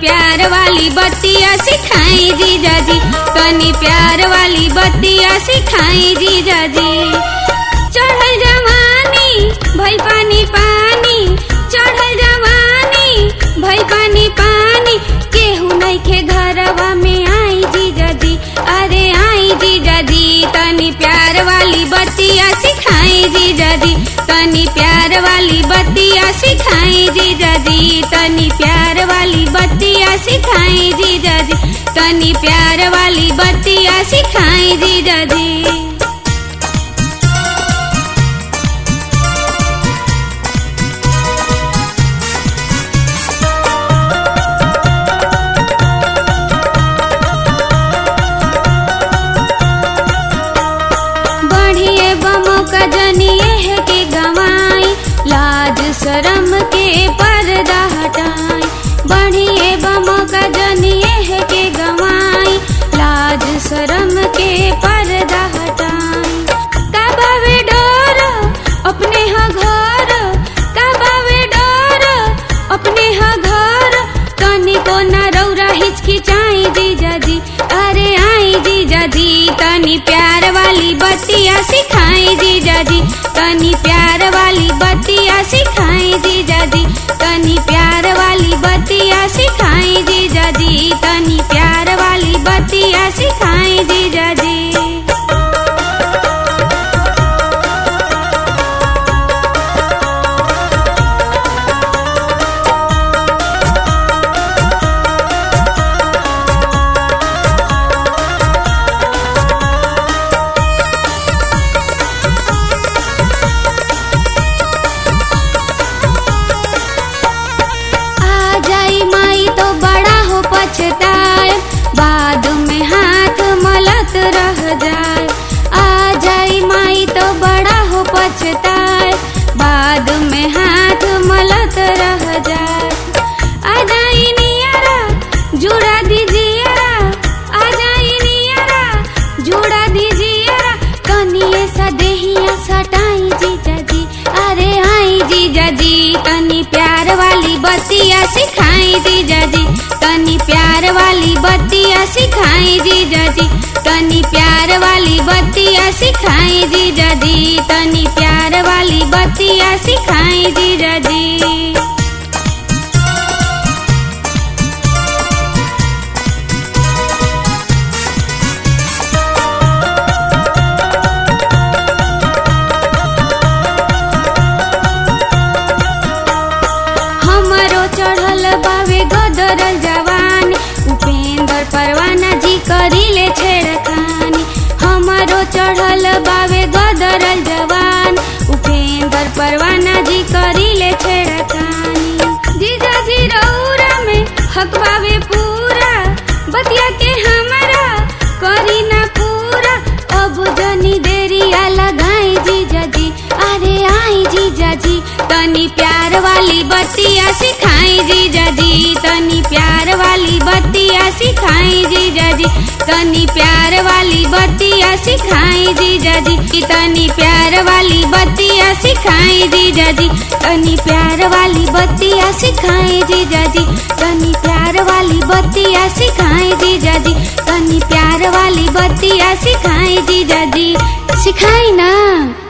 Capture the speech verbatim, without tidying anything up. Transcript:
प्यार वाली बत्तियाँ सिखाई जीजा जी, तनी प्यार वाली बत्तियाँ सिखाई जीजा जी। चढ़ल जवानी भई पानी पानी, चढ़ल जवानी भई पानी पानी, केहू नइखे घरवा में आई जीजा जी, अरे आई जीजा जी। तनी प्यार वाली बत्तियाँ सिखाई जीजा जी, तनी प्यार वाली बत्तियाँ सिखाई जीजा जी, तनी प्यार वाली बत्तियाँ सिखाई जीजा जी, तनी प्यार वाली बत्तियाँ सिखाई जीजा जी। जनिए के गवाई लाज शरम के पर्दा हटाई, बढ़िए बमो का जनिए के गवाई लाज शरम के पर्दा हटाई। काबावे डोर अपने हा घर, काबावे डोर अपने हा घर, तनी को ना रौरा हिचकिचाई जीजा जी, अरे आई जीजा जी। तनी प्यार वाली बत्तियाँ सिखाई जीजा जी, तनी प्यार वाली बत्तियाँ सिखाई जीजा जी, तनी प्यार वाली बत्तियाँ सिखाई जीजा जी, तनी प्यार वाली बत्तियाँ सिखाई जीजा जी। बाद में हाथ मलत रह जाए, आ जाई माई तो बड़ा हो पछताए, बाद में हाथ मलत रह जाए। आ जाई नियरा जुड़ा दीजिएरा, आ जाई नियरा जुड़ा दीजिएरा, कनिए सा देहिया सटाई जीजा जी, अरे आई जीजा जी। तनी प्यार वाली बत्तियाँ सिखाई जीजा जी, तनी प्यार वाली बत्तियाँ सिखाई जीजा जी, तनी प्यार वाली बत्तियाँ सिखाई जीजा जी, तनी प्यार वाली बत्तियाँ सिखाई जीजा जी। गदरल जवानी उपेंद्र परवाना जी करीले छेड़खानी, हमारो चढ़ल बावे गदरल जवान उपेंद्र परवाना जी करीले छेड़खानी। जीजा जी रौरा में हक बावे पूरा, बतिया के हमारा करी ना पूरा, अब जनी देरिया लगाई जीजा जी, अरे आई जीजा जी। तनी प्यार वाली बत्तियाँ सिखाई जीजा जी, तनी प्यार वाली बत्तियाँ सिखाई जीजा जी, तनी प्यार वाली बत्तियाँ सिखाई जीजा जी, तनी प्यार वाली बत्तियाँ सिखाई जीजा जी, तनी प्यार वाली बत्तियाँ सिखाई जीजा जी, तनी प्यार वाली बत्तियाँ सिखाई जीजा जी, तनी प्यार वाली बत्तियाँ सिखाई जीजा जी, सिखाई ना।